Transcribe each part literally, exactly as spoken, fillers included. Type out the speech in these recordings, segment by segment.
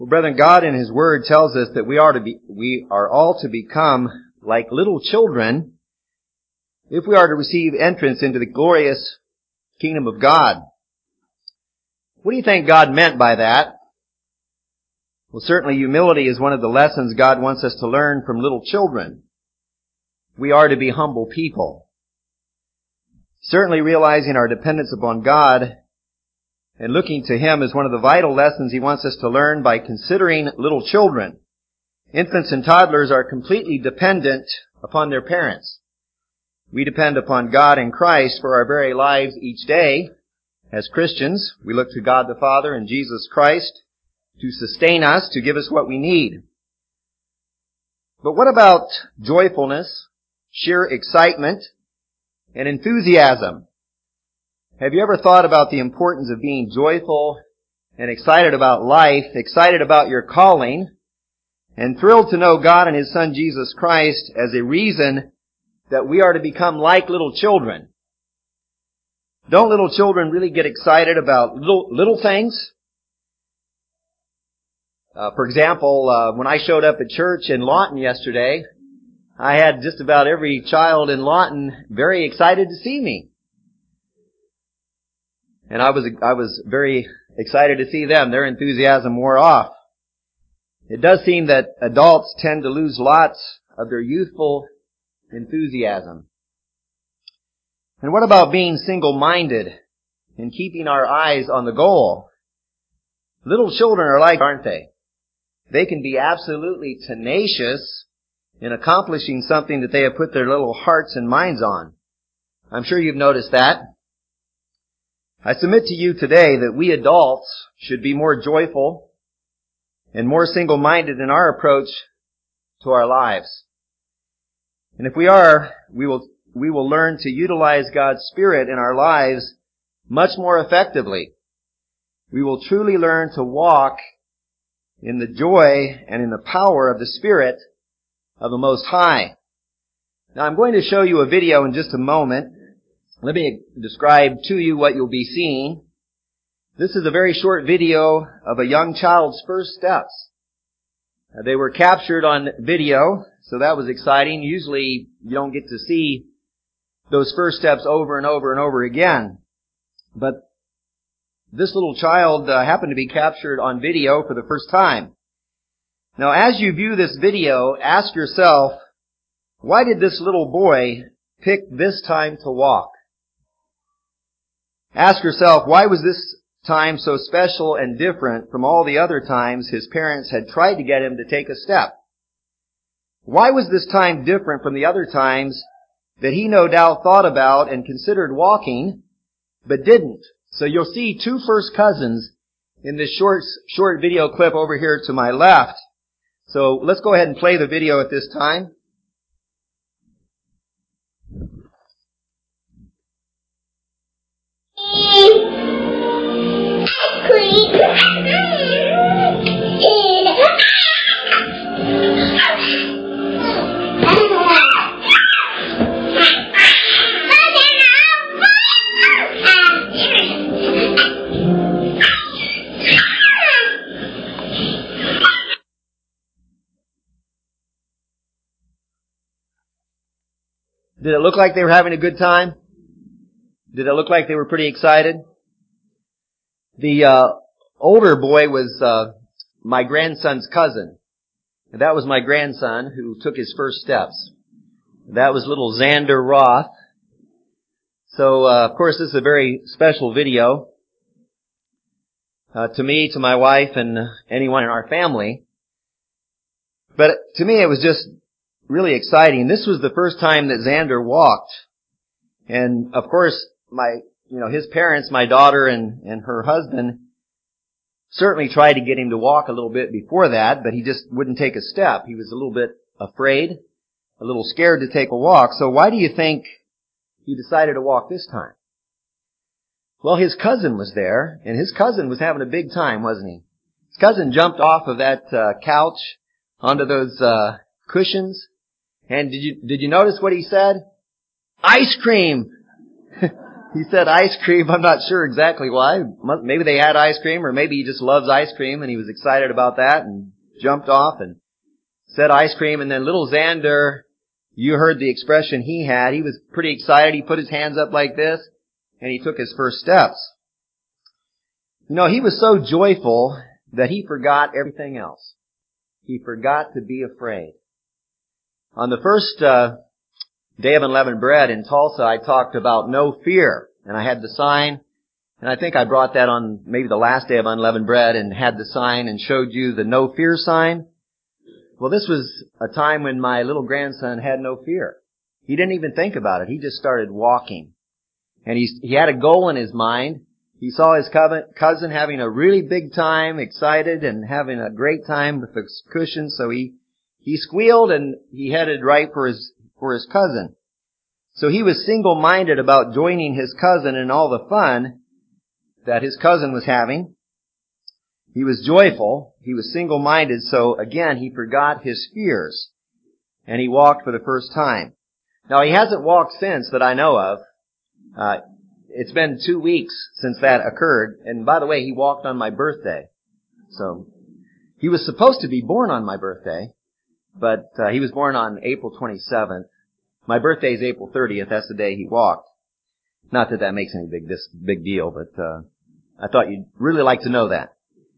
Well, brethren, God in His Word tells us that we are to be, we are all to become like little children if we are to receive entrance into the glorious kingdom of God. What do you think God meant by that? Well, certainly humility is one of the lessons God wants us to learn from little children. We are to be humble people. Certainly realizing our dependence upon God and looking to Him is one of the vital lessons He wants us to learn by considering little children. Infants and toddlers are completely dependent upon their parents. We depend upon God and Christ for our very lives each day. As Christians, we look to God the Father and Jesus Christ to sustain us, to give us what we need. But what about joyfulness, sheer excitement, and enthusiasm? Have you ever thought about the importance of being joyful and excited about life, excited about your calling, and thrilled to know God and His Son Jesus Christ as a reason that we are to become like little children? Don't little children really get excited about little, little things? Uh, for example, uh, when I showed up at church in Lawton yesterday, I had just about every child in Lawton very excited to see me. And I was, I was very excited to see them. Their enthusiasm wore off. It does seem that adults tend to lose lots of their youthful enthusiasm. And what about being single-minded and keeping our eyes on the goal? Little children are like, aren't they? They can be absolutely tenacious in accomplishing something that they have put their little hearts and minds on. I'm sure you've noticed that. I submit to you today that we adults should be more joyful and more single-minded in our approach to our lives. And if we are, we will, we will learn to utilize God's Spirit in our lives much more effectively. We will truly learn to walk in the joy and in the power of the Spirit of the Most High. Now, I'm going to show you a video in just a moment. Let me describe to you what you'll be seeing. This is a very short video of a young child's first steps. Uh, they were captured on video, so that was exciting. Usually you don't get to see those first steps over and over and over again. But this little child uh, happened to be captured on video for the first time. Now, as you view this video, ask yourself, why did this little boy pick this time to walk? Ask yourself, why was this time so special and different from all the other times his parents had tried to get him to take a step? Why was this time different from the other times that he no doubt thought about and considered walking, but didn't? So you'll see two first cousins in this short, short video clip over here to my left. So let's go ahead and play the video at this time. Did it look like they were having a good time? Did it look like they were pretty excited? The uh, older boy was uh, my grandson's cousin. And that was my grandson who took his first steps. That was little Xander Roth. So, uh, of course, this is a very special video uh, to me, to my wife, and anyone in our family. But to me, it was just really exciting. This was the first time that Xander walked. And, of course, my, you know, his parents, my daughter and, and her husband, certainly tried to get him to walk a little bit before that, but he just wouldn't take a step. He was a little bit afraid, a little scared to take a walk. So why do you think he decided to walk this time? Well, his cousin was there, and his cousin was having a big time, wasn't he? His cousin jumped off of that uh, couch onto those uh, cushions. And did you, did you notice what he said? Ice cream! he said ice cream. I'm not sure exactly why. Maybe they had ice cream, or maybe he just loves ice cream and he was excited about that and jumped off and said ice cream. And then little Xander, you heard the expression he had. He was pretty excited. He put his hands up like this and he took his first steps. You know, he was so joyful that he forgot everything else. He forgot to be afraid. On the first uh, day of unleavened bread in Tulsa, I talked about no fear. And I had the sign, and I think I brought that on maybe the last day of unleavened bread and had the sign and showed you the no fear sign. Well, this was a time when my little grandson had no fear. He didn't even think about it. He just started walking. And he, he had a goal in his mind. He saw his cousin having a really big time, excited and having a great time with the cushion, so he, he squealed and he headed right for his, for his cousin. So he was single-minded about joining his cousin in all the fun that his cousin was having. He was joyful. He was single-minded, so again, he forgot his fears. And he walked for the first time. Now, he hasn't walked since that I know of. Uh, it's been two weeks since that occurred. And by the way, he walked on my birthday. So, he was supposed to be born on my birthday, but uh, he was born on April twenty-seventh. My birthday is April thirtieth. That's the day he walked. Not that that makes any big this big deal, but uh, I thought you'd really like to know that.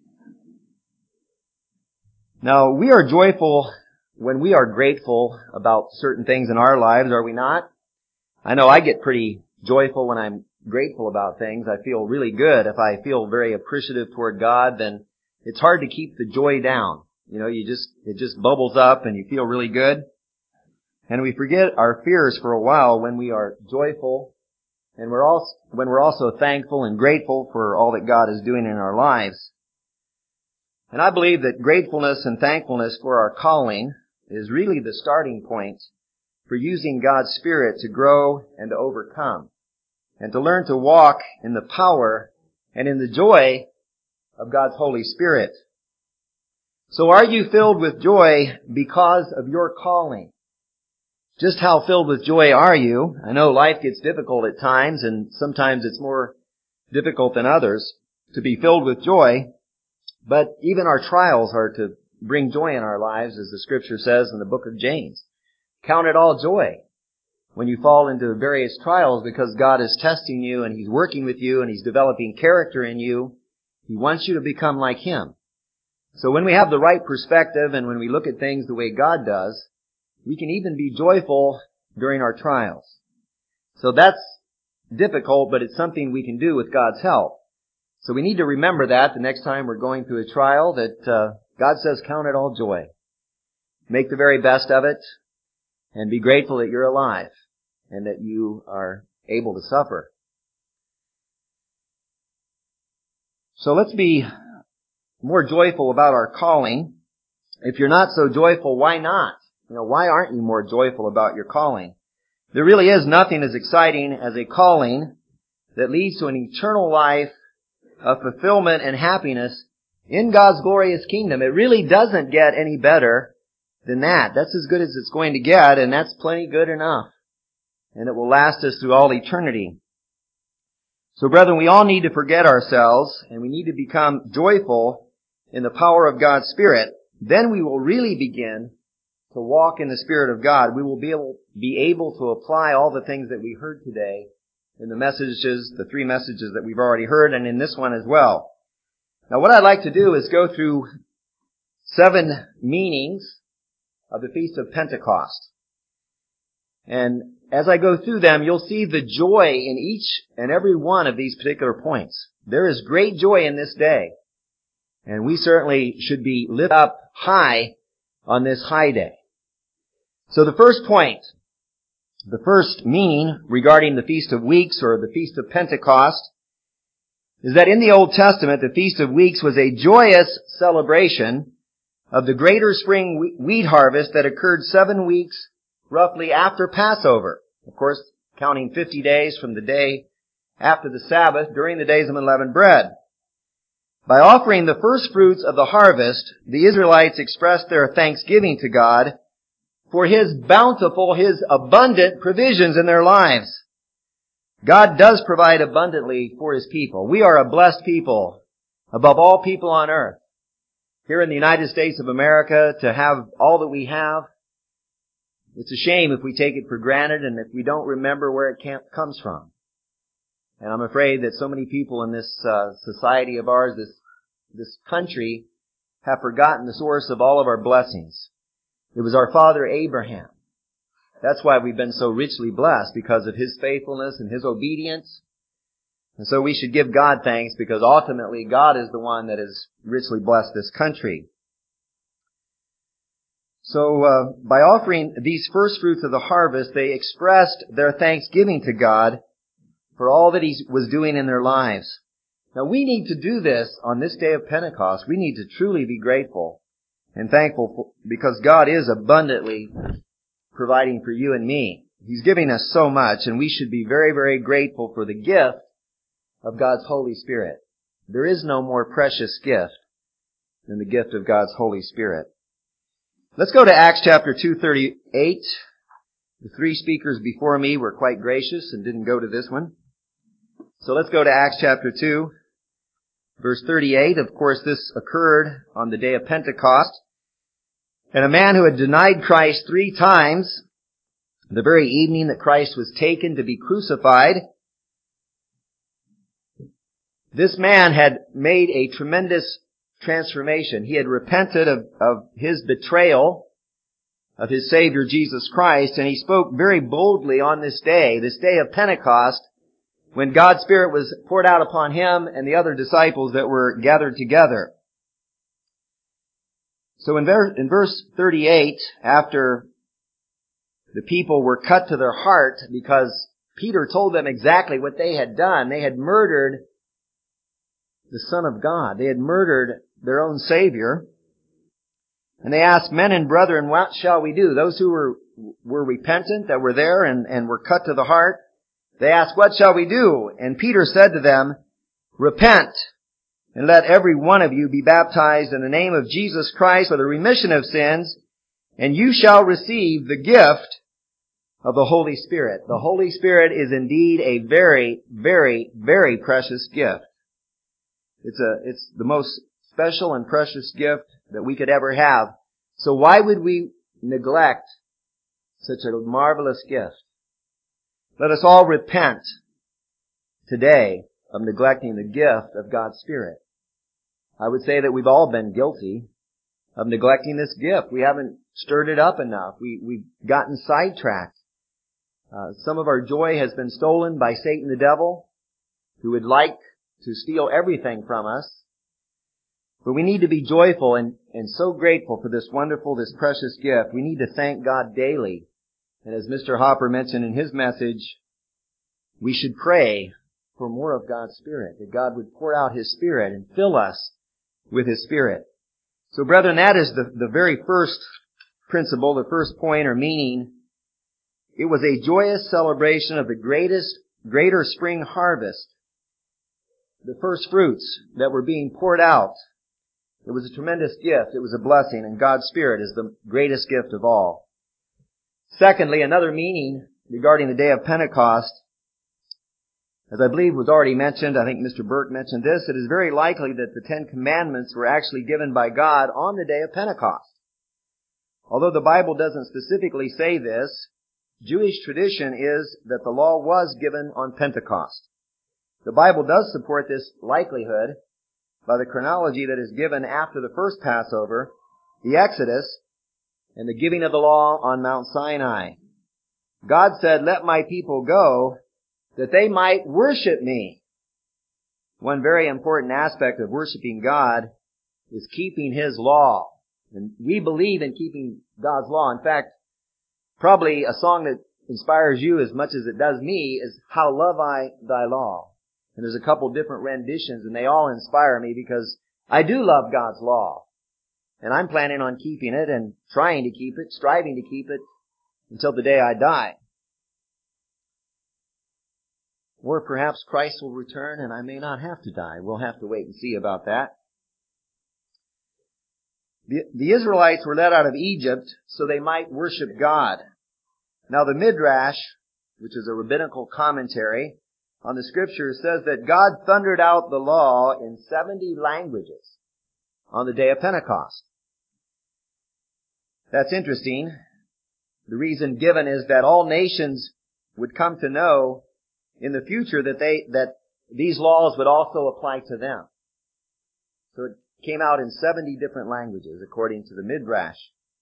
Now, we are joyful when we are grateful about certain things in our lives, are we not? I know I get pretty joyful when I'm grateful about things. I feel really good. If I feel very appreciative toward God, then it's hard to keep the joy down. You know, you just it just bubbles up and you feel really good. And we forget our fears for a while when we are joyful, and we're also, when we're also thankful and grateful for all that God is doing in our lives. And I believe that gratefulness and thankfulness for our calling is really the starting point for using God's Spirit to grow and to overcome, and to learn to walk in the power and in the joy of God's Holy Spirit. So are you filled with joy because of your calling? Just how filled with joy are you? I know life gets difficult at times, and sometimes it's more difficult than others to be filled with joy. But even our trials are to bring joy in our lives, as the Scripture says in the book of James. Count it all joy when you fall into various trials, because God is testing you and He's working with you and He's developing character in you. He wants you to become like Him. So when we have the right perspective and when we look at things the way God does, we can even be joyful during our trials. So that's difficult, but it's something we can do with God's help. So we need to remember that the next time we're going through a trial, that uh, God says count it all joy. Make the very best of it, and be grateful that you're alive and that you are able to suffer. So let's be more joyful about our calling. If you're not so joyful, why not? You know, why aren't you more joyful about your calling? There really is nothing as exciting as a calling that leads to an eternal life of fulfillment and happiness in God's glorious kingdom. It really doesn't get any better than that. That's as good as it's going to get, and that's plenty good enough. And it will last us through all eternity. So brethren, we all need to forget ourselves, and we need to become joyful in the power of God's Spirit. Then we will really begin to walk in the Spirit of God. We will be able, be able to apply all the things that we heard today in the messages, the three messages that we've already heard, and in this one as well. Now what I'd like to do is go through seven meanings of the Feast of Pentecost. And as I go through them, you'll see the joy in each and every one of these particular points. There is great joy in this day. And we certainly should be lifted up high on this high day. So the first point, the first meaning regarding the Feast of Weeks or the Feast of Pentecost is that in the Old Testament, the Feast of Weeks was a joyous celebration of the greater spring wheat harvest that occurred seven weeks roughly after Passover. Of course, counting fifty days from the day after the Sabbath during the days of unleavened bread. By offering the first fruits of the harvest, the Israelites expressed their thanksgiving to God for His bountiful, His abundant provisions in their lives. God does provide abundantly for His people. We are a blessed people above all people on earth. Here in the United States of America, to have all that we have, it's a shame if we take it for granted and if we don't remember where it can- comes from. And I'm afraid that so many people in this uh, society of ours, this this country, have forgotten the source of all of our blessings. It was our father Abraham. That's why we've been so richly blessed, because of his faithfulness and his obedience. And so we should give God thanks, because ultimately God is the one that has richly blessed this country. So uh, by offering these first fruits of the harvest, they expressed their thanksgiving to God for all that He was doing in their lives. Now we need to do this on this day of Pentecost. We need to truly be grateful and thankful for, because God is abundantly providing for you and me. He's giving us so much, and we should be very, very grateful for the gift of God's Holy Spirit. There is no more precious gift than the gift of God's Holy Spirit. Let's go to Acts chapter two thirty-eight. The three speakers before me were quite gracious and didn't go to this one. So let's go to Acts chapter two, verse thirty-eight. Of course, this occurred on the day of Pentecost. And a man who had denied Christ three times, the very evening that Christ was taken to be crucified, this man had made a tremendous transformation. He had repented of, of his betrayal of his Savior Jesus Christ, and he spoke very boldly on this day, this day of Pentecost, when God's Spirit was poured out upon him and the other disciples that were gathered together. So in, ver- in verse thirty-eight, after the people were cut to their heart because Peter told them exactly what they had done, they had murdered the Son of God. They had murdered their own Savior. And they asked, men and brethren, what shall we do? Those who were were repentant, that were there and, and were cut to the heart, they asked, what shall we do? And Peter said to them, repent, and let every one of you be baptized in the name of Jesus Christ for the remission of sins, and you shall receive the gift of the Holy Spirit. The Holy Spirit is indeed a very, very, very precious gift. It's a, it's the most special and precious gift that we could ever have. So why would we neglect such a marvelous gift? Let us all repent today of neglecting the gift of God's Spirit. I would say that we've all been guilty of neglecting this gift. We haven't stirred it up enough. We, we've gotten sidetracked. Uh, some of our joy has been stolen by Satan the devil, who would like to steal everything from us. But we need to be joyful and, and so grateful for this wonderful, this precious gift. We need to thank God daily. And as Mister Hopper mentioned in his message, we should pray for more of God's Spirit, that God would pour out His Spirit and fill us with His Spirit. So brethren, that is the, the very first principle, the first point or meaning. It was a joyous celebration of the greatest, greater spring harvest. The first fruits that were being poured out. It was a tremendous gift. It was a blessing, and God's Spirit is the greatest gift of all. Secondly, another meaning regarding the day of Pentecost, as I believe was already mentioned, I think Mister Burke mentioned this, it is very likely that the Ten Commandments were actually given by God on the day of Pentecost. Although the Bible doesn't specifically say this, Jewish tradition is that the law was given on Pentecost. The Bible does support this likelihood by the chronology that is given after the first Passover, the Exodus, and the giving of the law on Mount Sinai. God said, let my people go, that they might worship me. One very important aspect of worshiping God is keeping His law. And we believe in keeping God's law. In fact, probably a song that inspires you as much as it does me is How Love I Thy Law. And there's a couple different renditions, and they all inspire me because I do love God's law. And I'm planning on keeping it and trying to keep it, striving to keep it until the day I die. Or perhaps Christ will return and I may not have to die. We'll have to wait and see about that. The, the Israelites were led out of Egypt so they might worship God. Now the Midrash, which is a rabbinical commentary, on the Scriptures says that God thundered out the law in seventy languages on the day of Pentecost. That's interesting. The reason given is that all nations would come to know in the future that they, that these laws would also apply to them. So it came out in seventy different languages, according to the Midrash.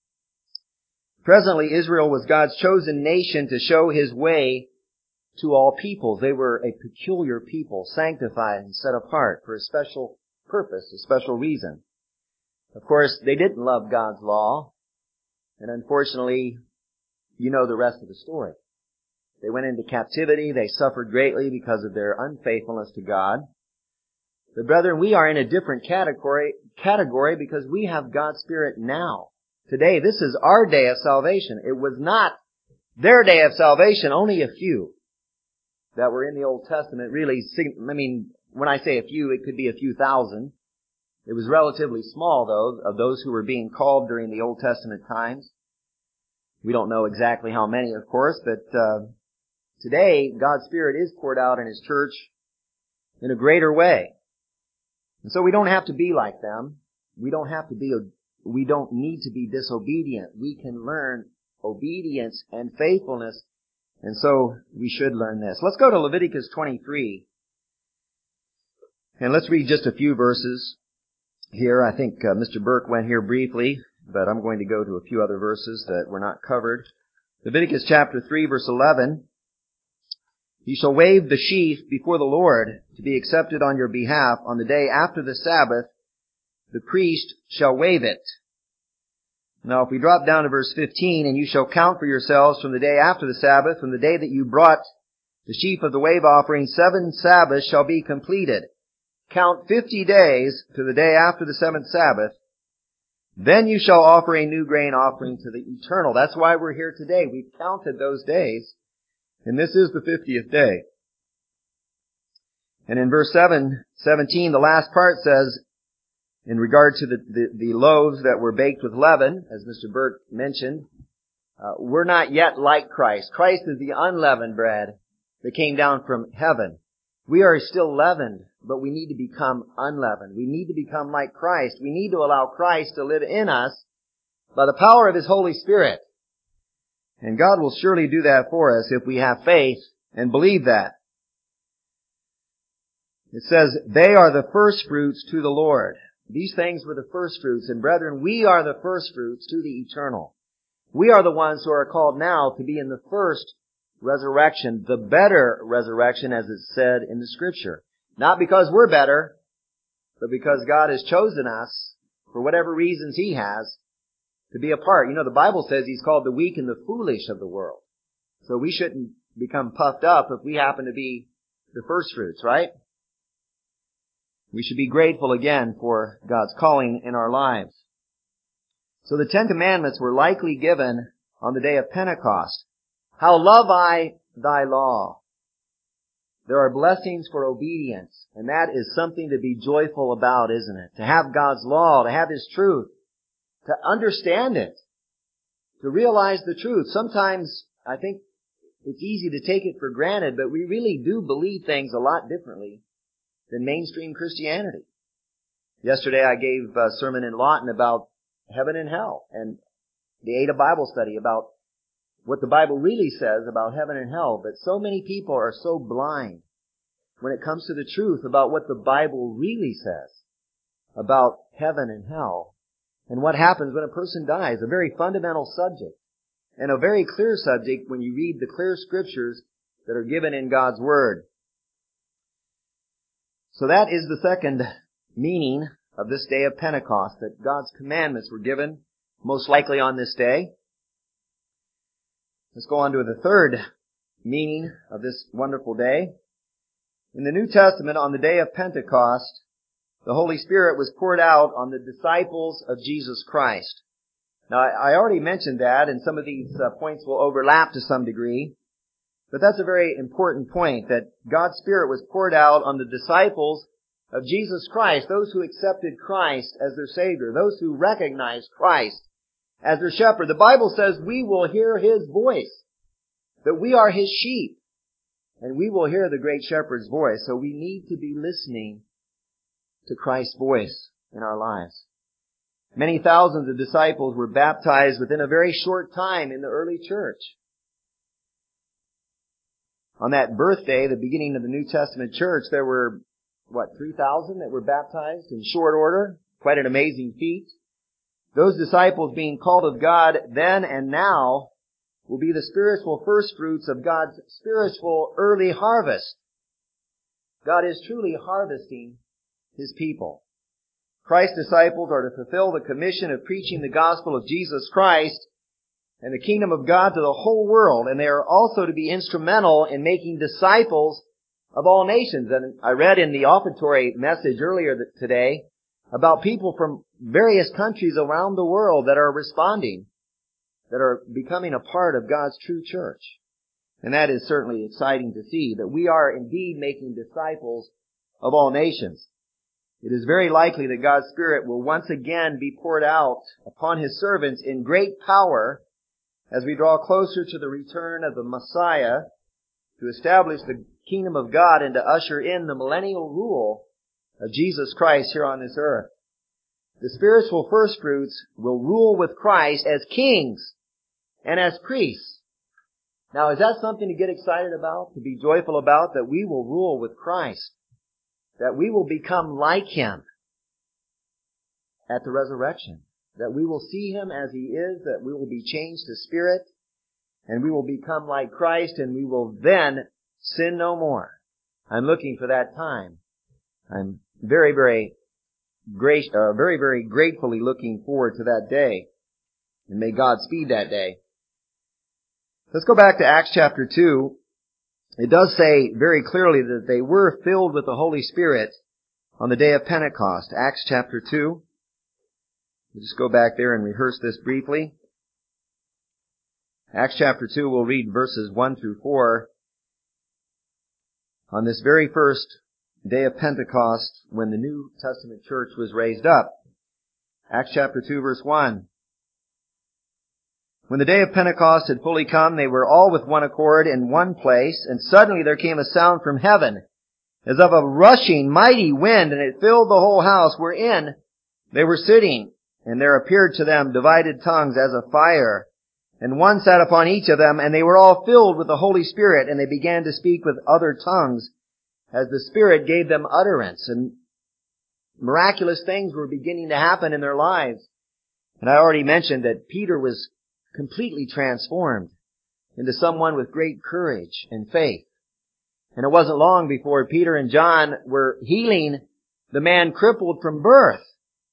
Presently, Israel was God's chosen nation to show His way to all peoples. They were a peculiar people, sanctified and set apart for a special purpose, a special reason. Of course, they didn't love God's law, and unfortunately, you know the rest of the story. They went into captivity, they suffered greatly because of their unfaithfulness to God. But brethren, we are in a different category, category because we have God's Spirit now. Today, this is our day of salvation. It was not their day of salvation, only a few that were in the Old Testament really, I mean, when I say a few, it could be a few thousand. It was relatively small, though, of those who were being called during the Old Testament times. We don't know exactly how many, of course, but uh, today, God's Spirit is poured out in His church in a greater way. And so we don't have to be like them. We don't have to be, we don't need to be disobedient. We can learn obedience and faithfulness. And so we should learn this. Let's go to Leviticus twenty-three. And let's read just a few verses here. I think uh, Mister Burke went here briefly, but I'm going to go to a few other verses that were not covered. Leviticus chapter three, verse eleven. You shall wave the sheaf before the Lord to be accepted on your behalf on the day after the Sabbath. The priest shall wave it. Now, if we drop down to verse fifteen, and you shall count for yourselves from the day after the Sabbath, from the day that you brought the sheaf of the wave offering, seven Sabbaths shall be completed. Count fifty days to the day after the seventh Sabbath. Then you shall offer a new grain offering to the Eternal. That's why we're here today. We've counted those days, and this is the fiftieth day. And in verse seven, seventeen, the last part says, in regard to the, the, the loaves that were baked with leaven, as Mister Burke mentioned, uh, we're not yet like Christ. Christ is the unleavened bread that came down from heaven. We are still leavened, but we need to become unleavened. We need to become like Christ. We need to allow Christ to live in us by the power of His Holy Spirit. And God will surely do that for us if we have faith and believe that. It says, they are the first fruits to the Lord. These things were the first fruits. And brethren, we are the first fruits to the eternal. We are the ones who are called now to be in the first resurrection, the better resurrection, as it's said in the Scripture. Not because we're better, but because God has chosen us, for whatever reasons He has, to be a part. You know, the Bible says He's called the weak and the foolish of the world. So we shouldn't become puffed up if we happen to be the first fruits, right? We should be grateful again for God's calling in our lives. So the Ten Commandments were likely given on the day of Pentecost. How love I thy law. There are blessings for obedience, and that is something to be joyful about, isn't it? To have God's law, to have His truth, to understand it, to realize the truth. Sometimes I think it's easy to take it for granted, but we really do believe things a lot differently than mainstream Christianity. Yesterday I gave a sermon in Lawton about heaven and hell, and the Ada Bible study about what the Bible really says about heaven and hell. But so many people are so blind when it comes to the truth about what the Bible really says about heaven and hell and what happens when a person dies. A very fundamental subject and a very clear subject when you read the clear Scriptures that are given in God's Word. So that is the second meaning of this day of Pentecost, that God's commandments were given most likely on this day. Let's go on to the third meaning of this wonderful day. In the New Testament, on the day of Pentecost, the Holy Spirit was poured out on the disciples of Jesus Christ. Now, I already mentioned that, and some of these uh, points will overlap to some degree. But that's a very important point, that God's Spirit was poured out on the disciples of Jesus Christ, those who accepted Christ as their Savior, those who recognized Christ as their shepherd. The Bible says we will hear His voice, that we are His sheep. And we will hear the great shepherd's voice, so we need to be listening to Christ's voice in our lives. Many thousands of disciples were baptized within a very short time in the early church. On that birthday, the beginning of the New Testament church, there were, what, three thousand that were baptized in short order? Quite an amazing feat. Those disciples being called of God then and now will be the spiritual first fruits of God's spiritual early harvest. God is truly harvesting His people. Christ's disciples are to fulfill the commission of preaching the gospel of Jesus Christ and the kingdom of God to the whole world, and they are also to be instrumental in making disciples of all nations. And I read in the offertory message earlier today about people from various countries around the world that are responding, that are becoming a part of God's true church. And that is certainly exciting to see, that we are indeed making disciples of all nations. It is very likely that God's Spirit will once again be poured out upon His servants in great power as we draw closer to the return of the Messiah to establish the kingdom of God and to usher in the millennial rule of Jesus Christ here on this earth. The spiritual firstfruits will rule with Christ as kings and as priests. Now, is that something to get excited about, to be joyful about, that we will rule with Christ, that we will become like Him at the resurrection, that we will see Him as He is, that we will be changed to spirit, and we will become like Christ, and we will then sin no more. I'm looking for that time. I'm very, very, great, uh, very, very gratefully looking forward to that day, and may God speed that day. Let's go back to Acts chapter two. It does say very clearly that they were filled with the Holy Spirit on the day of Pentecost. Acts chapter two. We'll just go back there and rehearse this briefly. Acts chapter two, we'll read verses one through four. On this very first day of Pentecost, when the New Testament church was raised up. Acts chapter two, verse one. When the day of Pentecost had fully come, they were all with one accord in one place, and suddenly there came a sound from heaven, as of a rushing mighty wind, and it filled the whole house wherein they were sitting. And there appeared to them divided tongues as of fire, and one sat upon each of them, and they were all filled with the Holy Spirit, and they began to speak with other tongues, as the Spirit gave them utterance. And miraculous things were beginning to happen in their lives. And I already mentioned that Peter was completely transformed into someone with great courage and faith. And it wasn't long before Peter and John were healing the man crippled from birth.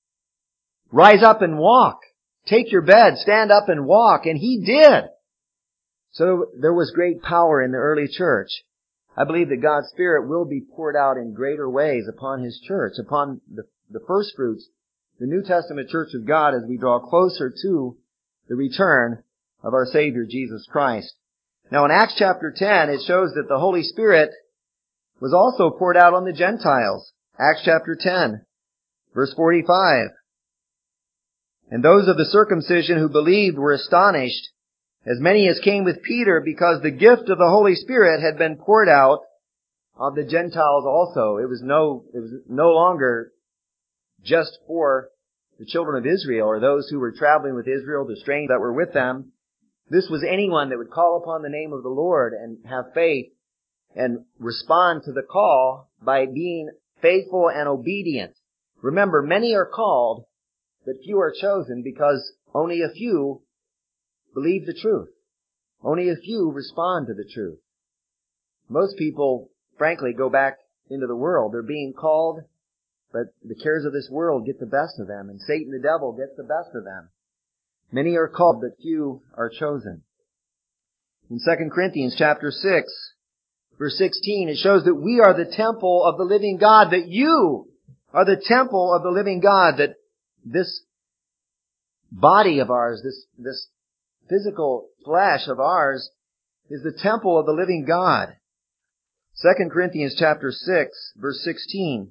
Rise up and walk. Take your bed, stand up and walk. And he did. So there was great power in the early church. I believe that God's Spirit will be poured out in greater ways upon His church, upon the, the first fruits, the New Testament church of God, as we draw closer to the return of our Savior Jesus Christ. Now in Acts chapter ten, it shows that the Holy Spirit was also poured out on the Gentiles. Acts chapter ten, verse forty-five. And those of the circumcision who believed were astonished, as many as came with Peter, because the gift of the Holy Spirit had been poured out on the Gentiles also. It was no, it was no longer just for the children of Israel, or those who were traveling with Israel, the strangers that were with them. This was anyone that would call upon the name of the Lord and have faith and respond to the call by being faithful and obedient. Remember, many are called, but few are chosen, because only a few believe the truth. Only a few respond to the truth. Most people, frankly, go back into the world. They're being called, but the cares of this world get the best of them, and Satan the devil gets the best of them. Many are called, but few are chosen. In Second Corinthians chapter six, verse sixteen, it shows that we are the temple of the living God, that you are the temple of the living God, that this body of ours, this, this physical flesh of ours, is the temple of the living God. Second Corinthians chapter six, verse sixteen.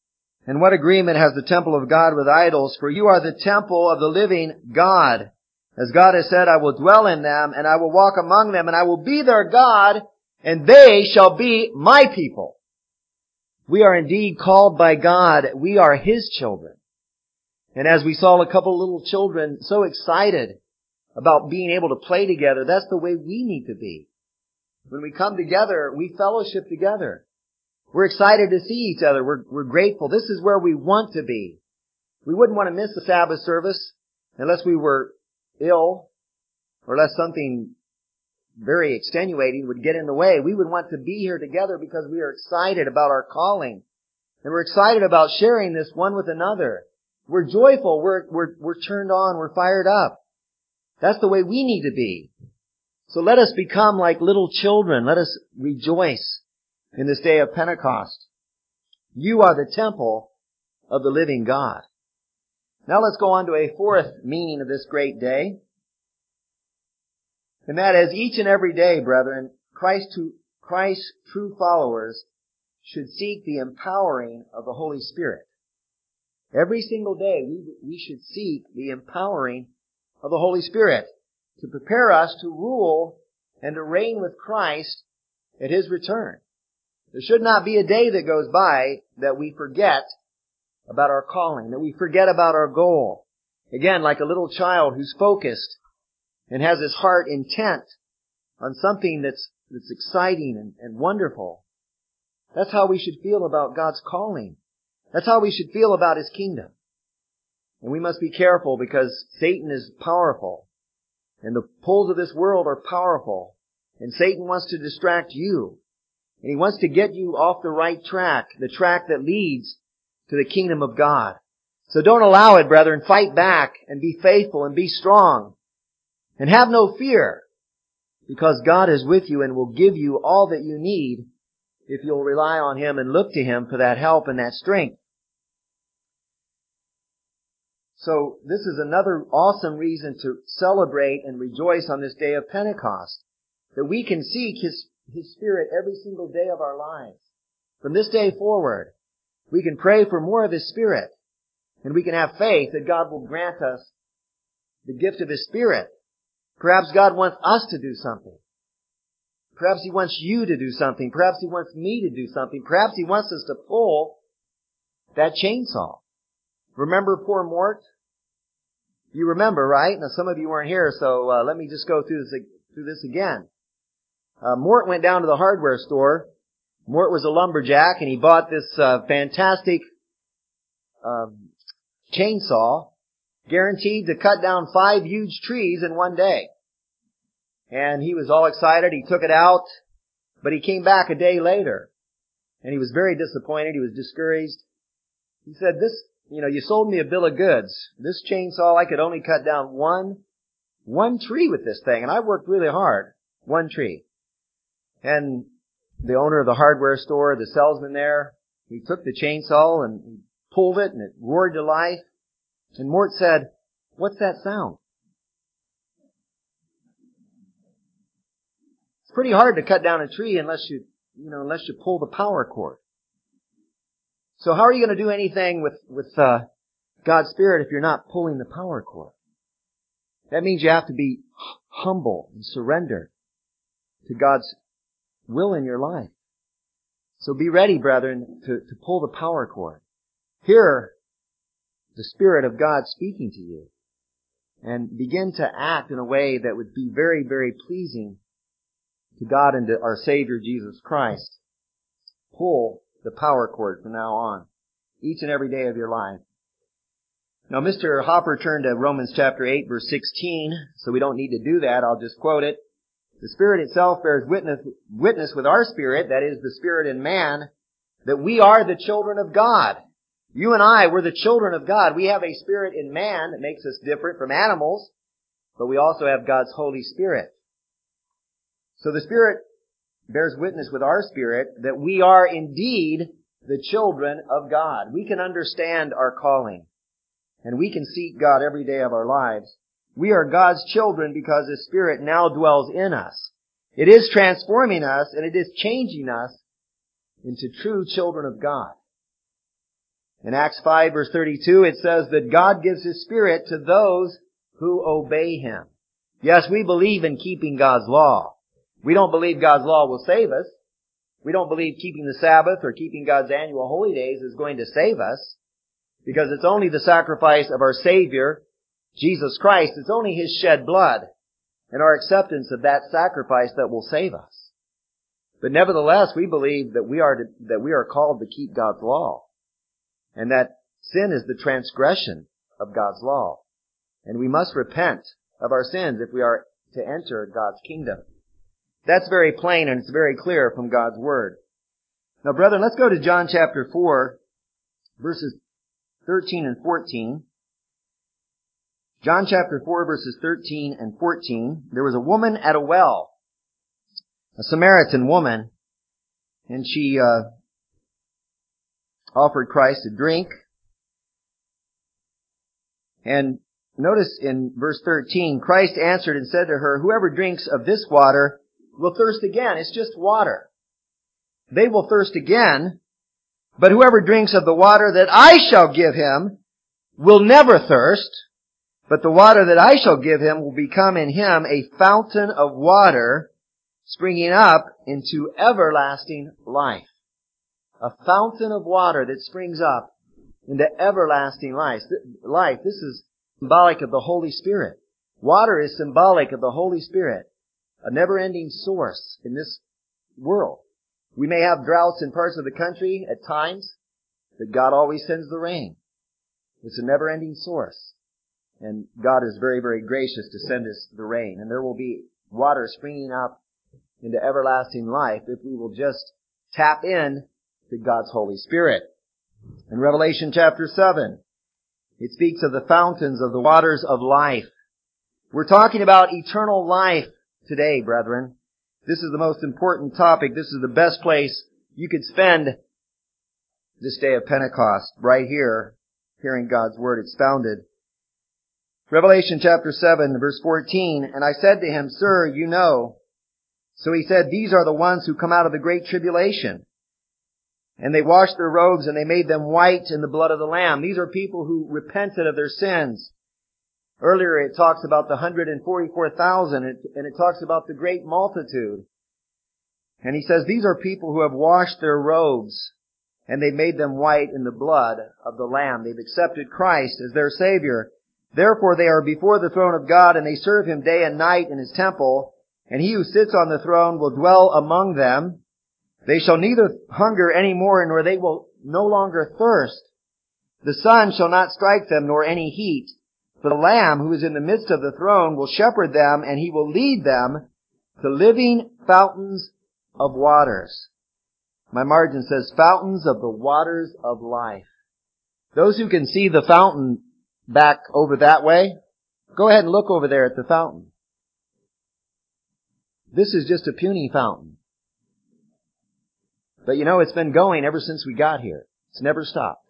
And what agreement has the temple of God with idols? For you are the temple of the living God. As God has said, I will dwell in them, and I will walk among them, and I will be their God, and they shall be my people. We are indeed called by God. We are His children. And as we saw a couple little children so excited about being able to play together, that's the way we need to be. When we come together, we fellowship together. We're excited to see each other. We're, we're grateful. This is where we want to be. We wouldn't want to miss the Sabbath service unless we were ill or unless something very extenuating would get in the way. We would want to be here together because we are excited about our calling. And we're excited about sharing this one with another. We're joyful. We're, we're, we're turned on. We're fired up. That's the way we need to be. So let us become like little children. Let us rejoice in this day of Pentecost. You are the temple of the living God. Now let's go on to a fourth meaning of this great day. And that is, each and every day, brethren, Christ to, Christ's true followers should seek the empowering of the Holy Spirit. Every single day we, we should seek the empowering of the Holy Spirit to prepare us to rule and to reign with Christ at His return. There should not be a day that goes by that we forget about our calling, that we forget about our goal. Again, like a little child who's focused and has his heart intent on something that's, that's exciting and, and wonderful. That's how we should feel about God's calling. That's how we should feel about His kingdom. And we must be careful because Satan is powerful. And the pulls of this world are powerful. And Satan wants to distract you. And he wants to get you off the right track, the track that leads to the kingdom of God. So don't allow it, brethren. Fight back and be faithful and be strong. And have no fear, because God is with you and will give you all that you need if you'll rely on Him and look to Him for that help and that strength. So this is another awesome reason to celebrate and rejoice on this day of Pentecost, that we can seek His, His Spirit every single day of our lives. From this day forward, we can pray for more of His Spirit, and we can have faith that God will grant us the gift of His Spirit. Perhaps God wants us to do something. Perhaps He wants you to do something. Perhaps He wants me to do something. Perhaps He wants us to pull that chainsaw. Remember poor Mort? You remember, right? Now some of you weren't here, so uh, let me just go through this, through this again. Uh, Mort went down to the hardware store. Mort was a lumberjack, and he bought this uh, fantastic um, chainsaw, guaranteed to cut down five huge trees in one day. And he was all excited. He took it out, but he came back a day later, and he was very disappointed. He was discouraged. He said, this, you know, you sold me a bill of goods. This chainsaw, I could only cut down one, one tree with this thing, and I worked really hard. One tree. And the owner of the hardware store, the salesman there, he took the chainsaw and he pulled it, and it roared to life. And Mort said, "What's that sound?" It's pretty hard to cut down a tree unless you, you know, unless you pull the power cord. So how are you going to do anything with, with, uh, God's Spirit if you're not pulling the power cord? That means you have to be humble and surrender to God's will in your life. So be ready, brethren, to, to pull the power cord. Hear the Spirit of God speaking to you, and begin to act in a way that would be very, very pleasing to God and to our Savior Jesus Christ. Pull the power cord from now on, each and every day of your life. Now, Mister Hopper turned to Romans chapter eight, verse sixteen, so we don't need to do that. I'll just quote it. The Spirit itself bears witness, witness with our spirit, that is, the Spirit in man, that we are the children of God. You and I, we're the children of God. We have a spirit in man that makes us different from animals, but we also have God's Holy Spirit. So the Spirit bears witness with our spirit that we are indeed the children of God. We can understand our calling, and we can seek God every day of our lives. We are God's children because His Spirit now dwells in us. It is transforming us, and it is changing us into true children of God. In Acts five, verse thirty-two, it says that God gives His Spirit to those who obey Him. Yes, we believe in keeping God's law. We don't believe God's law will save us. We don't believe keeping the Sabbath or keeping God's annual holy days is going to save us, because it's only the sacrifice of our Savior, Jesus Christ. It's only His shed blood and our acceptance of that sacrifice that will save us. But nevertheless, we believe that we are to, that we are called to keep God's law, and that sin is the transgression of God's law, and we must repent of our sins if we are to enter God's kingdom. That's very plain, and it's very clear from God's Word. Now, brethren, let's go to John chapter four, verses thirteen and fourteen. John chapter four, verses thirteen and fourteen. There was a woman at a well, a Samaritan woman, and she uh, offered Christ a drink. And notice in verse thirteen, Christ answered and said to her, "Whoever drinks of this water will thirst again." It's just water. They will thirst again, but whoever drinks of the water that I shall give him will never thirst, but the water that I shall give him will become in him a fountain of water springing up into everlasting life. A fountain of water that springs up into everlasting life. Life. This is symbolic of the Holy Spirit. Water is symbolic of the Holy Spirit, a never-ending source in this world. We may have droughts in parts of the country at times, but God always sends the rain. It's a never-ending source. And God is very, very gracious to send us the rain. And there will be water springing up into everlasting life if we will just tap in to God's Holy Spirit. In Revelation chapter seven, it speaks of the fountains of the waters of life. We're talking about eternal life today, brethren. This is the most important topic. This is the best place you could spend this day of Pentecost, right here, hearing God's Word expounded. Revelation chapter seven, verse fourteen, "And I said to him, Sir, you know." So he said, "These are the ones who come out of the great tribulation. And they washed their robes and they made them white in the blood of the Lamb." These are people who repented of their sins. Earlier it talks about the one hundred forty-four thousand, and it talks about the great multitude. And he says these are people who have washed their robes and they made them white in the blood of the Lamb. They've accepted Christ as their Savior. Therefore they are before the throne of God, and they serve Him day and night in His temple. And He who sits on the throne will dwell among them. They shall neither hunger any more, nor they will no longer thirst. The sun shall not strike them, nor any heat. For the Lamb who is in the midst of the throne will shepherd them, and He will lead them to living fountains of waters. My margin says, fountains of the waters of life. Those who can see the fountain back over that way, go ahead and look over there at the fountain. This is just a puny fountain. But you know, it's been going ever since we got here. It's never stopped.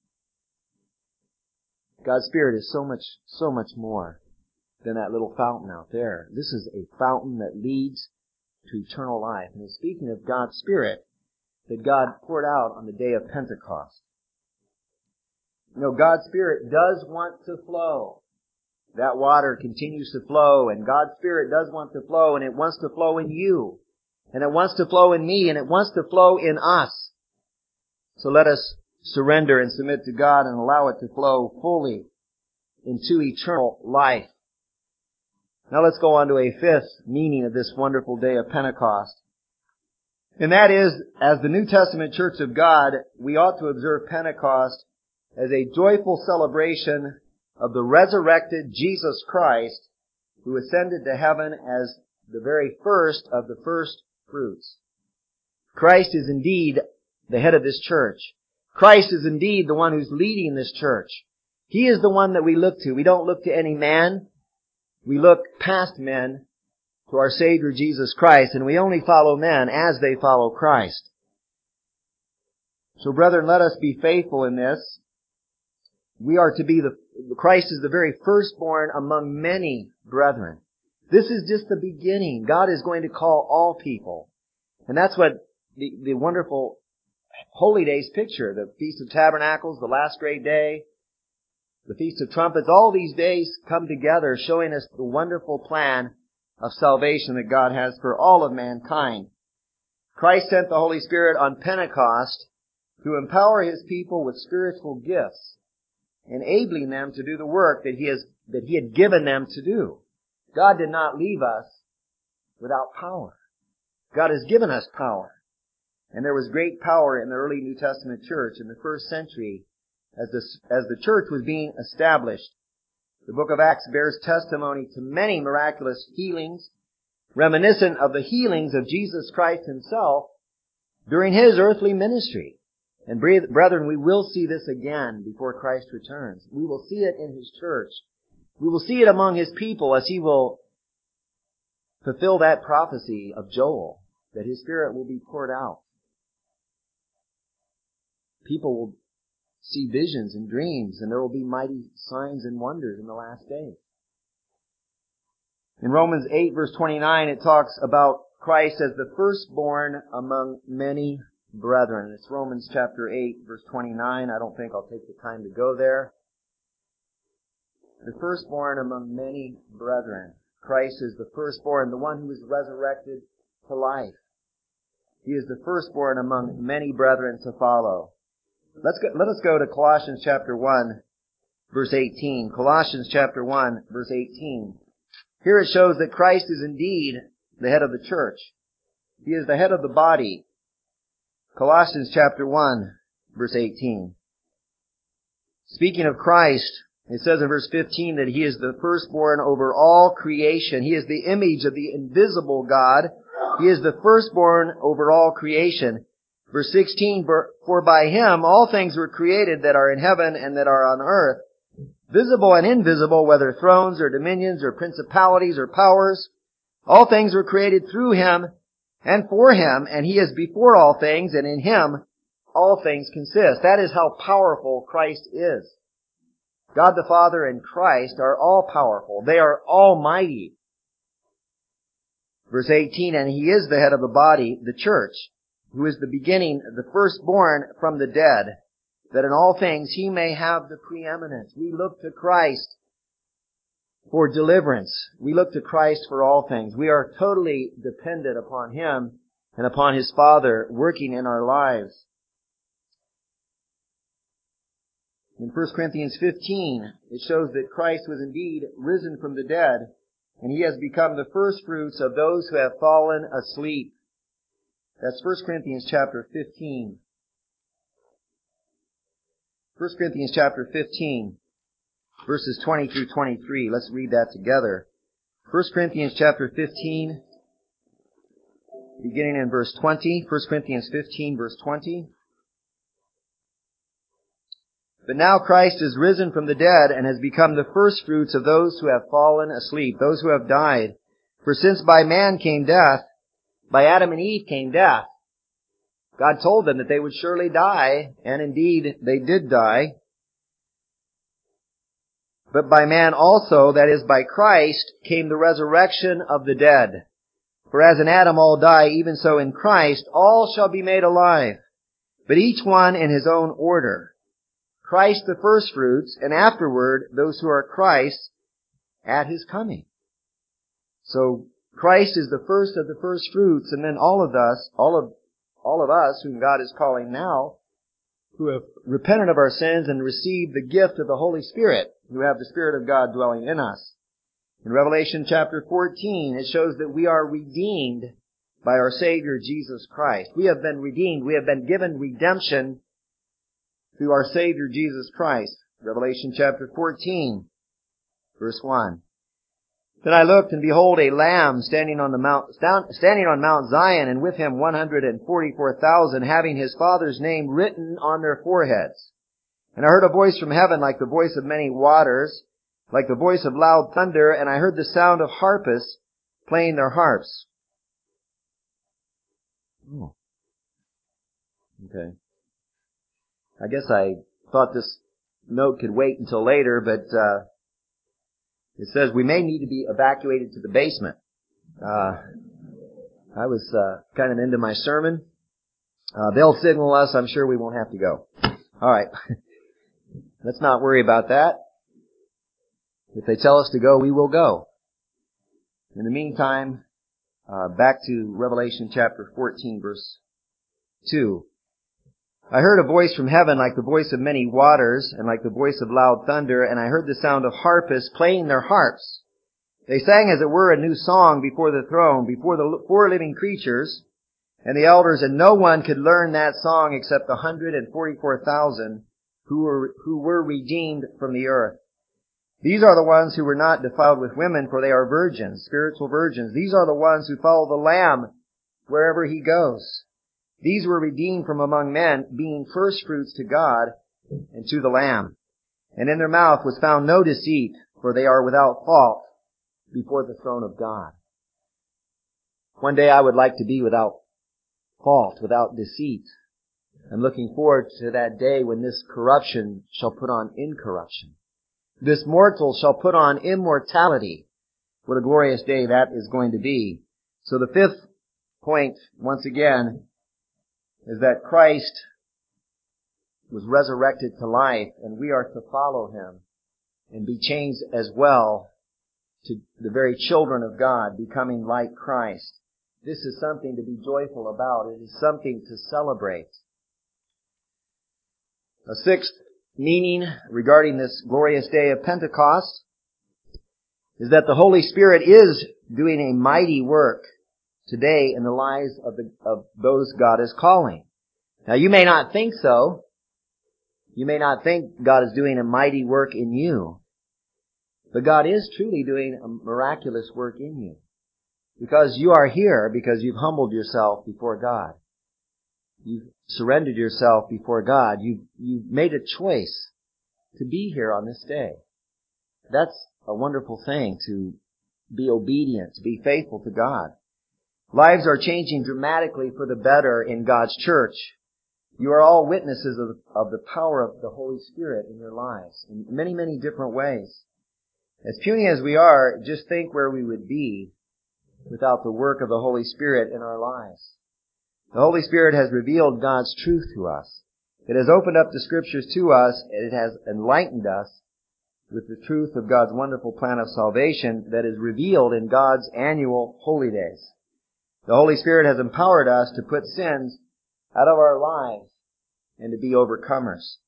God's Spirit is so much, so much more than that little fountain out there. This is a fountain that leads to eternal life. And it's speaking of God's Spirit that God poured out on the day of Pentecost. You know, God's Spirit does want to flow. That water continues to flow, and God's Spirit does want to flow, and it wants to flow in you. And it wants to flow in me, and it wants to flow in us. So let us surrender and submit to God and allow it to flow fully into eternal life. Now let's go on to a fifth meaning of this wonderful day of Pentecost. And that is, as the New Testament Church of God, we ought to observe Pentecost as a joyful celebration of the resurrected Jesus Christ, who ascended to heaven as the very first of the first fruits. Christ is indeed the head of this church. Christ is indeed the one who's leading this church. He is the one that we look to. We don't look to any man. We look past men to our Savior Jesus Christ, and we only follow men as they follow Christ. So brethren, let us be faithful in this. We are to be the, Christ is the very firstborn among many brethren. This is just the beginning. God is going to call all people. And that's what the, the wonderful Holy Days picture, the Feast of Tabernacles, the last great day, the Feast of Trumpets, all these days come together showing us the wonderful plan of salvation that God has for all of mankind. Christ sent the Holy Spirit on Pentecost to empower His people with spiritual gifts, enabling them to do the work that He has, that He had given them to do. God did not leave us without power. God has given us power. And there was great power in the early New Testament church in the first century as the, as the church was being established. The book of Acts bears testimony to many miraculous healings, reminiscent of the healings of Jesus Christ Himself during His earthly ministry. And brethren, we will see this again before Christ returns. We will see it in His church. We will see it among His people as He will fulfill that prophecy of Joel, that His Spirit will be poured out. People will see visions and dreams, and there will be mighty signs and wonders in the last days. In Romans eight verse twenty-nine, it talks about Christ as the firstborn among many brethren. It's Romans chapter eight verse twenty-nine. I don't think I'll take the time to go there. The firstborn among many brethren. Christ is the firstborn, the one who was resurrected to life. He is the firstborn among many brethren to follow. Let's go, let us go to Colossians chapter one, verse eighteen. Colossians chapter one, verse eighteen. Here it shows that Christ is indeed the head of the church. He is the head of the body. Colossians chapter one, verse eighteen. Speaking of Christ, it says in verse fifteen that He is the firstborn over all creation. He is the image of the invisible God. He is the firstborn over all creation. Verse sixteen, for by Him all things were created that are in heaven and that are on earth, visible and invisible, whether thrones or dominions or principalities or powers. All things were created through Him and for Him, and He is before all things, and in Him all things consist. That is how powerful Christ is. God the Father and Christ are all powerful. They are almighty. Verse eighteen, and He is the head of the body, the church, who is the beginning, the firstborn from the dead, that in all things He may have the preeminence. We look to Christ for deliverance. We look to Christ for all things. We are totally dependent upon Him and upon His Father working in our lives. In First Corinthians fifteen, it shows that Christ was indeed risen from the dead, and He has become the firstfruits of those who have fallen asleep. That's First Corinthians chapter fifteen. First Corinthians chapter fifteen, verses twenty through twenty-three. Let's read that together. First Corinthians chapter fifteen, beginning in verse twenty. First Corinthians fifteen, verse twenty. But now Christ is risen from the dead and has become the firstfruits of those who have fallen asleep, those who have died. For since by man came death, by Adam and Eve came death. God told them that they would surely die, and indeed they did die. But by man also, that is by Christ, came the resurrection of the dead. For as in Adam all die, even so in Christ all shall be made alive, but each one in his own order. Christ the firstfruits, and afterward those who are Christ's at His coming. So Christ is the first of the first fruits, and then all of us, all of, all of us whom God is calling now, who have repented of our sins and received the gift of the Holy Spirit, who have the Spirit of God dwelling in us. In Revelation chapter fourteen, it shows that we are redeemed by our Savior Jesus Christ. We have been redeemed. We have been given redemption through our Savior Jesus Christ. Revelation chapter fourteen, verse one. Then I looked, and behold, a Lamb standing on the mount, standing on Mount Zion, and with Him one hundred forty-four thousand, having His Father's name written on their foreheads. And I heard a voice from heaven like the voice of many waters, like the voice of loud thunder, and I heard the sound of harpists playing their harps. Oh. Okay. I guess I thought this note could wait until later, but uh it says we may need to be evacuated to the basement. Uh I was uh kind of into my sermon. Uh they'll signal us. I'm sure we won't have to go. All right. Let's not worry about that. If they tell us to go, we will go. In the meantime, uh, back to Revelation chapter fourteen, verse two. I heard a voice from heaven like the voice of many waters and like the voice of loud thunder, and I heard the sound of harpists playing their harps. They sang as it were a new song before the throne, before the four living creatures and the elders, and no one could learn that song except the one hundred forty-four thousand who were, who were redeemed from the earth. These are the ones who were not defiled with women, for they are virgins, spiritual virgins. These are the ones who follow the Lamb wherever he goes. These were redeemed from among men, being firstfruits to God and to the Lamb. And in their mouth was found no deceit, for they are without fault before the throne of God. One day I would like to be without fault, without deceit. I'm looking forward to that day when this corruption shall put on incorruption. This mortal shall put on immortality. What a glorious day that is going to be. So the fifth point, once again, is that Christ was resurrected to life, and we are to follow him and be changed as well to the very children of God, becoming like Christ. This is something to be joyful about. It is something to celebrate. A sixth meaning regarding this glorious day of Pentecost is that the Holy Spirit is doing a mighty work today in the lives of the, of those God is calling. Now you may not think so. You may not think God is doing a mighty work in you. But God is truly doing a miraculous work in you. Because you are here because you've humbled yourself before God. You've surrendered yourself before God. You've, you've made a choice to be here on this day. That's a wonderful thing, to be obedient, to be faithful to God. Lives are changing dramatically for the better in God's church. You are all witnesses of, of the power of the Holy Spirit in your lives in many, many different ways. As puny as we are, just think where we would be without the work of the Holy Spirit in our lives. The Holy Spirit has revealed God's truth to us. It has opened up the Scriptures to us, and it has enlightened us with the truth of God's wonderful plan of salvation that is revealed in God's annual holy days. The Holy Spirit has empowered us to put sins out of our lives and to be overcomers.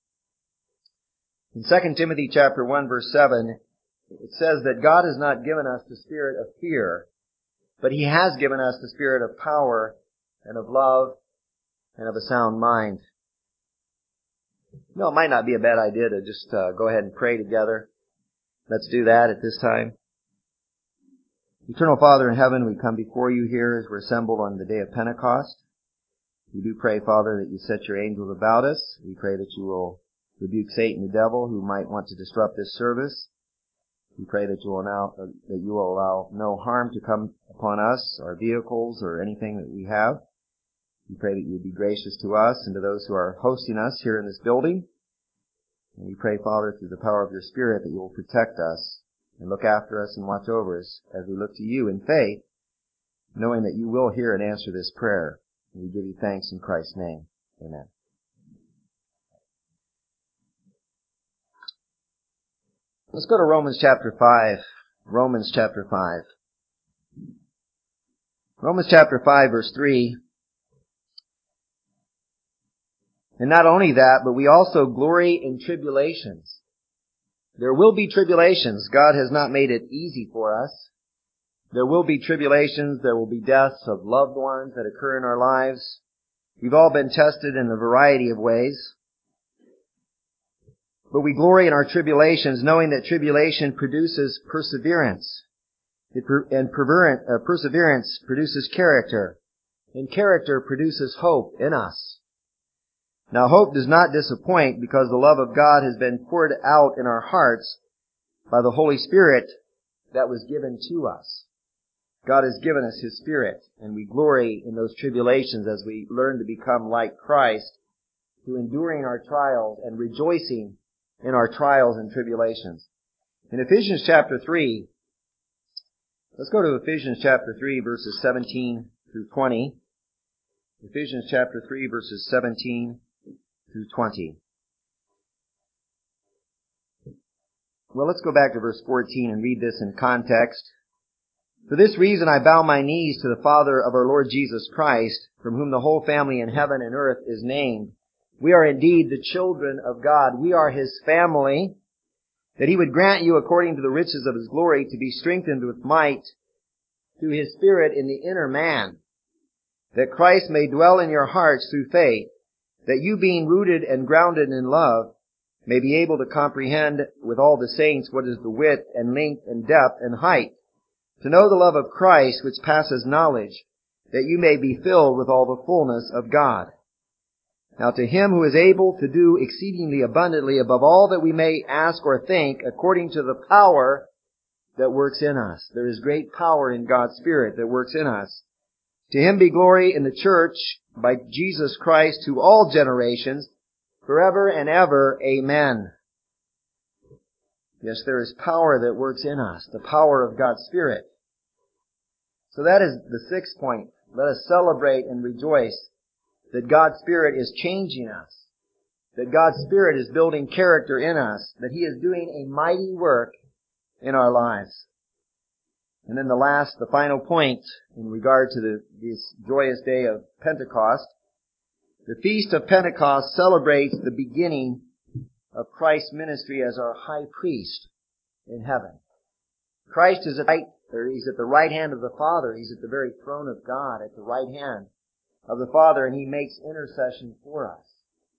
In Second Timothy chapter one, verse seven, it says that God has not given us the spirit of fear, but he has given us the spirit of power and of love and of a sound mind. You know, it might not be a bad idea to just uh, go ahead and pray together. Let's do that at this time. Eternal Father in heaven, we come before you here as we're assembled on the day of Pentecost. We do pray, Father, that you set your angels about us. We pray that you will rebuke Satan, the devil, who might want to disrupt this service. We pray that you will now, uh, that you will allow no harm to come upon us, our vehicles, or anything that we have. We pray that you would be gracious to us and to those who are hosting us here in this building. And we pray, Father, through the power of your Spirit, that you will protect us and look after us and watch over us as we look to you in faith, knowing that you will hear and answer this prayer. And we give you thanks in Christ's name. Amen. Let's go to Romans chapter five. Romans chapter five. Romans chapter five, verse three. And not only that, but we also glory in tribulations. There will be tribulations. God has not made it easy for us. There will be tribulations. There will be deaths of loved ones that occur in our lives. We've all been tested in a variety of ways. But we glory in our tribulations, knowing that tribulation produces perseverance. It per- and perver- uh, perseverance produces character. And character produces hope in us. Now hope does not disappoint, because the love of God has been poured out in our hearts by the Holy Spirit that was given to us. God has given us His Spirit, and we glory in those tribulations as we learn to become like Christ, through enduring our trials and rejoicing in our trials and tribulations. In Ephesians chapter three, let's go to Ephesians chapter three, verses seventeen through twenty. Ephesians chapter three, verses seventeen through twenty. Well, let's go back to verse fourteen and read this in context. For this reason I bow my knees to the Father of our Lord Jesus Christ, from whom the whole family in heaven and earth is named. We are indeed the children of God. We are His family, that He would grant you according to the riches of His glory to be strengthened with might through His Spirit in the inner man, that Christ may dwell in your hearts through faith, that you being rooted and grounded in love may be able to comprehend with all the saints what is the width and length and depth and height, to know the love of Christ which passes knowledge, that you may be filled with all the fullness of God. Now to Him who is able to do exceedingly abundantly above all that we may ask or think, according to the power that works in us. There is great power in God's Spirit that works in us. To Him be glory in the church by Jesus Christ to all generations, forever and ever. Amen. Yes, there is power that works in us, the power of God's Spirit. So that is the sixth point. Let us celebrate and rejoice that God's Spirit is changing us, that God's Spirit is building character in us, that He is doing a mighty work in our lives. And then the last, the final point in regard to the, this joyous day of Pentecost, the Feast of Pentecost celebrates the beginning of Christ's ministry as our high priest in heaven. Christ is at, right, or he's at the right hand of the Father. He's at the very throne of God, at the right hand of the Father, and He makes intercession for us.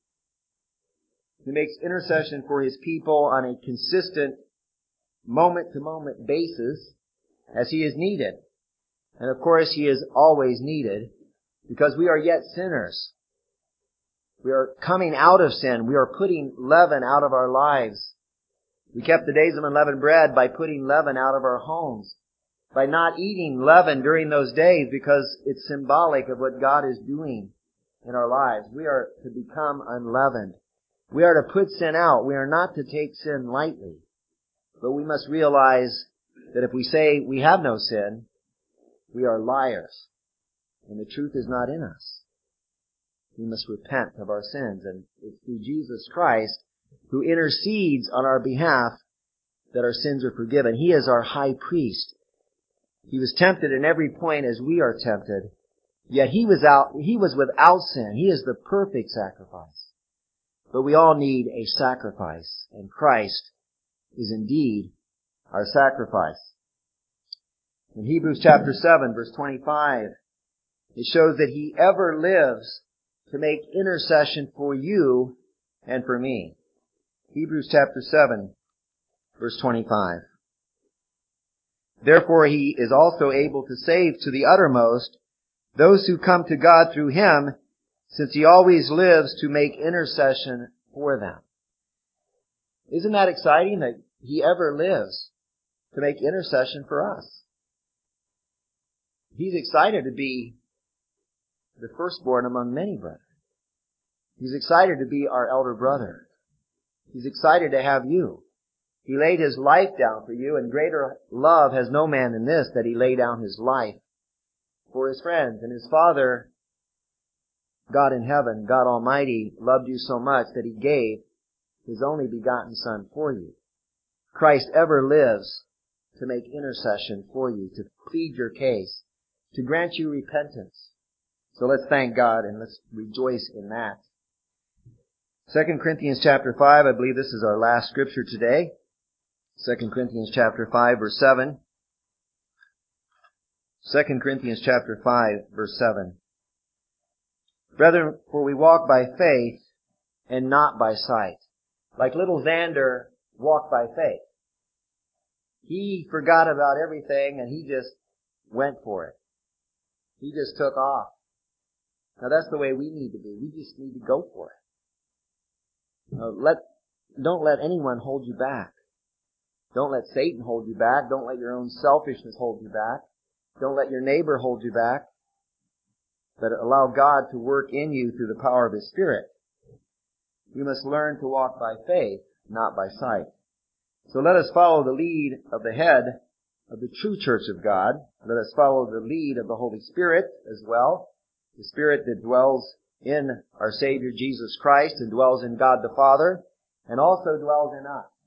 He makes intercession for His people on a consistent, moment-to-moment basis as He is needed. And of course, He is always needed because we are yet sinners. We are coming out of sin. We are putting leaven out of our lives. We kept the days of unleavened bread by putting leaven out of our homes, by not eating leaven during those days because it's symbolic of what God is doing in our lives. We are to become unleavened. We are to put sin out. We are not to take sin lightly. But we must realize that if we say we have no sin, we are liars, and the truth is not in us. We must repent of our sins, and it's through Jesus Christ, who intercedes on our behalf, that our sins are forgiven. He is our high priest. He was tempted in every point as we are tempted, yet He was out, He was without sin. He is the perfect sacrifice. But we all need a sacrifice, and Christ is indeed our sacrifice. In Hebrews chapter seven, verse twenty-five, it shows that He ever lives to make intercession for you and for me. Hebrews chapter seven, verse twenty-five. Therefore He is also able to save to the uttermost those who come to God through Him, since He always lives to make intercession for them. Isn't that exciting that He ever lives to make intercession for us? He's excited to be the firstborn among many brethren. He's excited to be our elder brother. He's excited to have you. He laid His life down for you, and greater love has no man than this, that He lay down His life for His friends. And His Father, God in heaven, God Almighty, loved you so much that He gave His only begotten Son for you. Christ ever lives to make intercession for you, to plead your case, to grant you repentance. So let's thank God and let's rejoice in that. Second Corinthians chapter five, I believe this is our last scripture today. Second Corinthians chapter five, verse seven. Second Corinthians chapter five, verse seven. Brethren, for we walk by faith and not by sight. Like little Xander walked by faith. He forgot about everything and he just went for it. He just took off. Now that's the way we need to be. We just need to go for it. Now, let, don't let anyone hold you back. Don't let Satan hold you back. Don't let your own selfishness hold you back. Don't let your neighbor hold you back. But allow God to work in you through the power of His Spirit. You must learn to walk by faith, not by sight. So let us follow the lead of the head of the true church of God. Let us follow the lead of the Holy Spirit as well. The Spirit that dwells in our Savior Jesus Christ and dwells in God the Father and also dwells in us.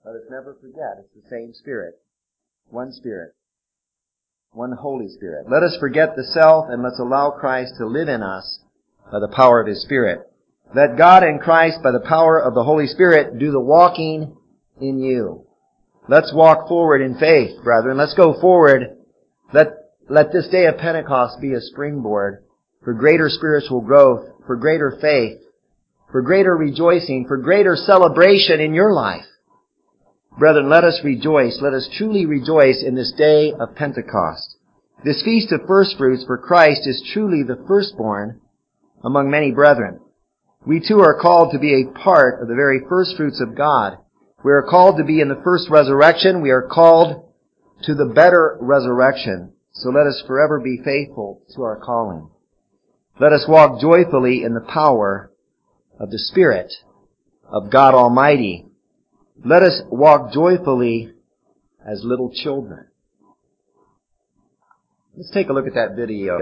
Let us never forget it's the same Spirit. One Spirit. One Holy Spirit. Let us forget the self and let's allow Christ to live in us by the power of His Spirit. Let God and Christ, by the power of the Holy Spirit, do the walking in you. Let's walk forward in faith, brethren. Let's go forward. Let, let this day of Pentecost be a springboard for greater spiritual growth, for greater faith, for greater rejoicing, for greater celebration in your life. Brethren, let us rejoice. Let us truly rejoice in this day of Pentecost. This feast of first fruits for Christ is truly the firstborn among many brethren. We too are called to be a part of the very first fruits of God. We are called to be in the first resurrection. We are called to the better resurrection. So let us forever be faithful to our calling. Let us walk joyfully in the power of the Spirit of God Almighty. Let us walk joyfully as little children. Let's take a look at that video.